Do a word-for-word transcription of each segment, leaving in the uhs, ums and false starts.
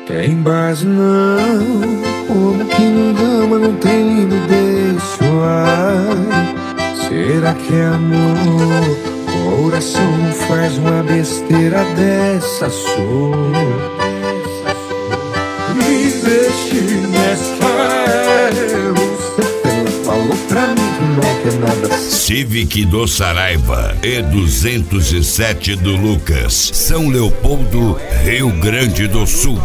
Tem base não, como que não ama, não tem lindo deixo, ai. Será que é amor? O coração não faz uma besteira dessa, sou. Me deixe nessa erro. Você falou pra mim que não quer nada. Civic do Saraiva e duzentos e sete do Lucas, São Leopoldo, Rio Grande do Sul.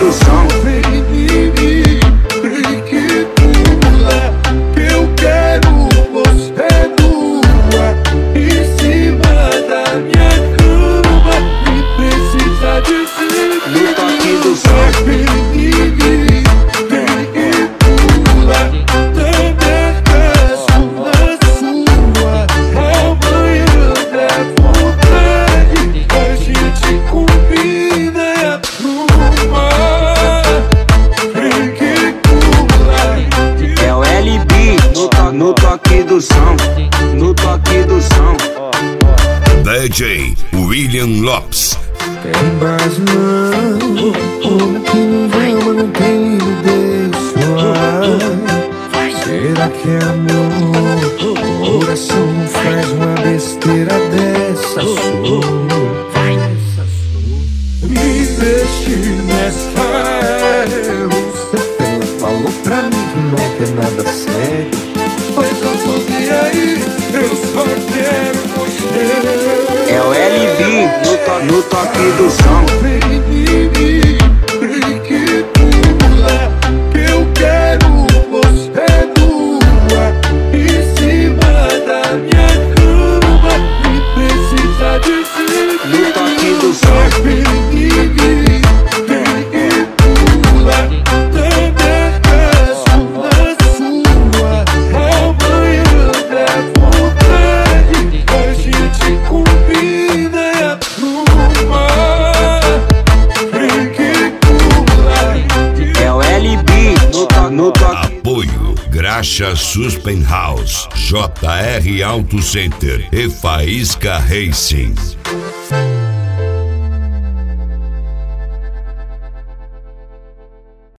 No toque do som, no toque do som. D J William Lopes. Tem base não, como que não ama, não tem deixo, ai. Será que é amor? O coração não faz uma besteira dessa, sou. Me deixe nessa erro. Você falou pra mim que não quer nada sério. Pois eu sou de aí, eu só quero você. É o L B no, to no toque do som. Vem, que pula, que eu quero você nua em cima da minha cama. Me precisa dizer no toque do som. Apoio Graxa Suspen House, J R Auto Center e Faísca Racing.